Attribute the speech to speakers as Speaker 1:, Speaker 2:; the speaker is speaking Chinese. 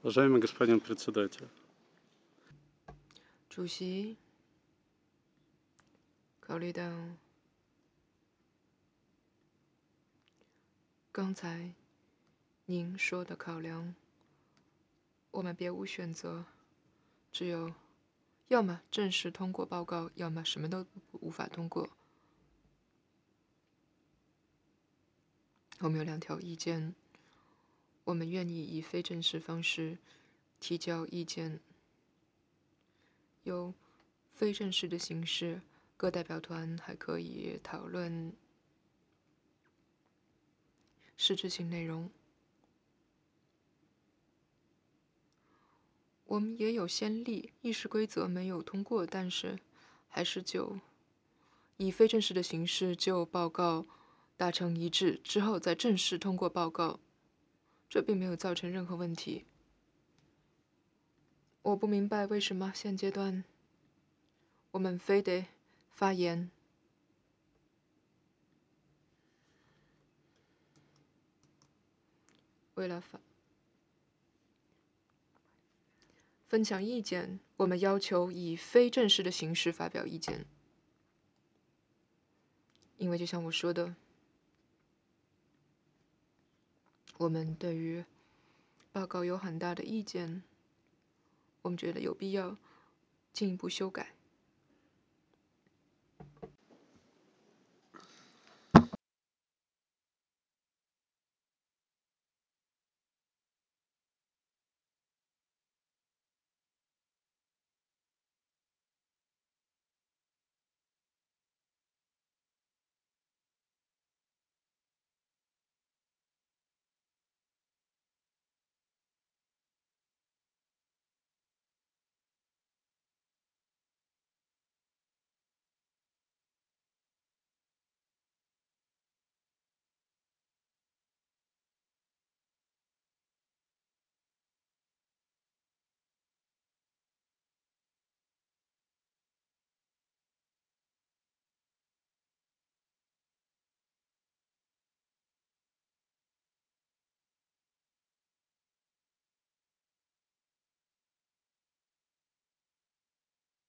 Speaker 1: Уважаемый господин председатель,
Speaker 2: 主席，考虑到刚才您说的考量，我们别无选择，只有要么正式通过报告，要么什么都无法通过。我们有2条意见，我们愿意以非正式方式提交意见，有非正式的形式，各代表团还可以讨论实质性内容。我们也有先例，议事规则没有通过，但是还是就以非正式的形式就报告达成一致之后再正式通过报告，这并没有造成任何问题。我不明白为什么现阶段我们非得发言。为了分享意见，我们要求以非正式的形式发表意见，因为就像我说的，我们对于报告有很大的意见，我们觉得有必要进一步修改。